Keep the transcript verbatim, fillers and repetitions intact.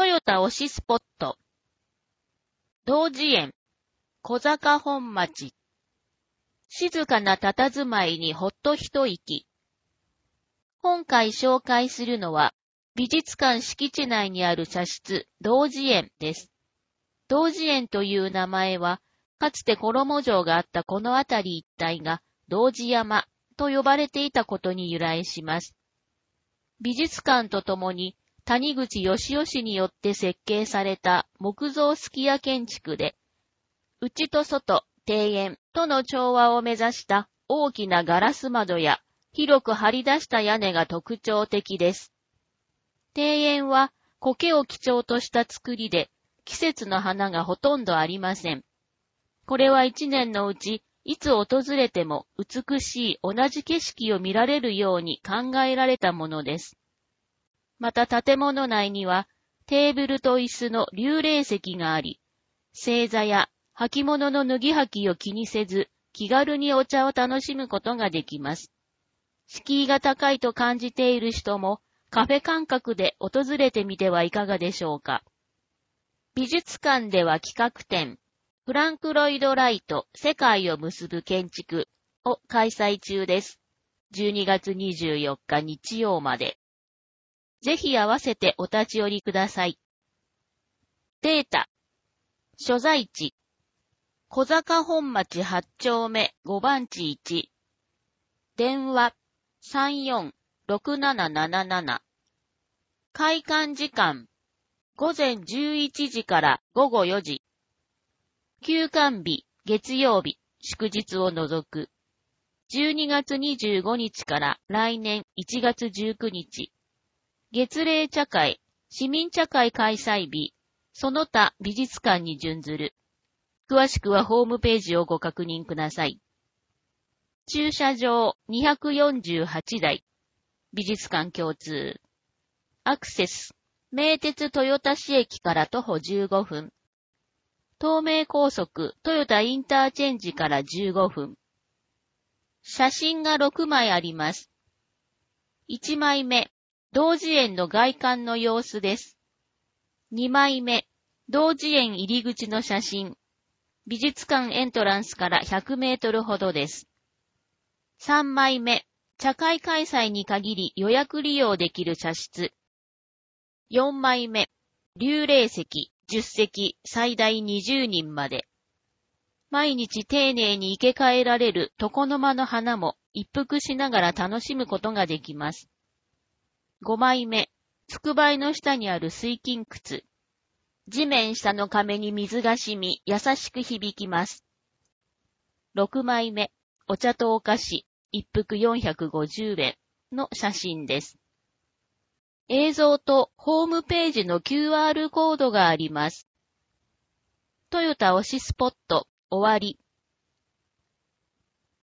トヨタ推しスポット。道寺園、小坂本町。静かな佇まいにほっと一息。今回紹介するのは、美術館敷地内にある茶室、道寺園です。道寺園という名前は、かつて衣城があったこの辺り一帯が、道寺山と呼ばれていたことに由来します。美術館とともに、谷口義雄氏によって設計された木造数寄屋建築で、内と外、庭園との調和を目指した大きなガラス窓や広く張り出した屋根が特徴的です。庭園は苔を基調とした作りで、季節の花がほとんどありません。これは一年のうち、いつ訪れても美しい同じ景色を見られるように考えられたものです。また建物内にはテーブルと椅子の立礼席があり、正座や履物の脱ぎ履きを気にせず、気軽にお茶を楽しむことができます。敷居が高いと感じている人もカフェ感覚で訪れてみてはいかがでしょうか。美術館では企画展、フランク・ロイド・ライト世界を結ぶ建築を開催中です。じゅうにがつにじゅうよっか日曜まで。ぜひ合わせてお立ち寄りください。データ。所在地。小坂本町はち丁目ご番地いち。電話 さんよんろくなななななな。開館時間。午前じゅういちじから午後よじ。休館日、月曜日、祝日を除く。じゅうにがつにじゅうごにちから来年いちがつじゅうくにち。月例茶会、市民茶会開催日、その他美術館に準ずる。詳しくはホームページをご確認ください。駐車場にひゃくよんじゅうはちだい。美術館共通。アクセス。名鉄豊田市駅から徒歩じゅうごふん。東名高速豊田インターチェンジからじゅうごふん。写真がろくまいあります。いちまいめ。道寺園の外観の様子です。にまいめ、道寺園入り口の写真。美術館エントランスからひゃくメートルほどです。さんまいめ、茶会開催に限り予約利用できる茶室。よんまいめ、立礼席、じゅっせき、最大にじゅうにんまで。毎日丁寧に生け替えられる床の間の花も一服しながら楽しむことができます。ごまいめ、つくばいの下にある水金窟。地面下の壁に水が染み、優しく響きます。ろくまいめ、お茶とお菓子、一服よんひゃくごじゅうえんの写真です。映像とホームページの キューアール コードがあります。トヨタ推しスポット、終わり。